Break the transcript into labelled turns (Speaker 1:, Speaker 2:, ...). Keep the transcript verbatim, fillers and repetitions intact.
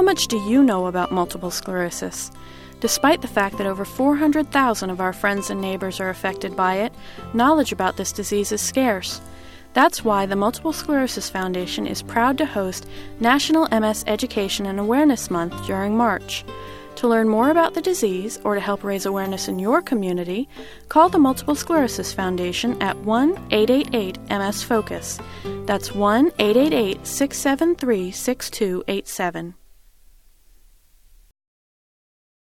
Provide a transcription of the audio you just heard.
Speaker 1: How much do you know about multiple sclerosis? Despite the fact that over four hundred thousand of our friends and neighbors are affected by it, knowledge about this disease is scarce. That's why the Multiple Sclerosis Foundation is proud to host National M S Education and Awareness Month during March. To learn more about the disease or to help raise awareness in your community, call the Multiple Sclerosis Foundation at one eight eight eight M S FOCUS. That's one eight eight eight, six seven three, six two eight seven.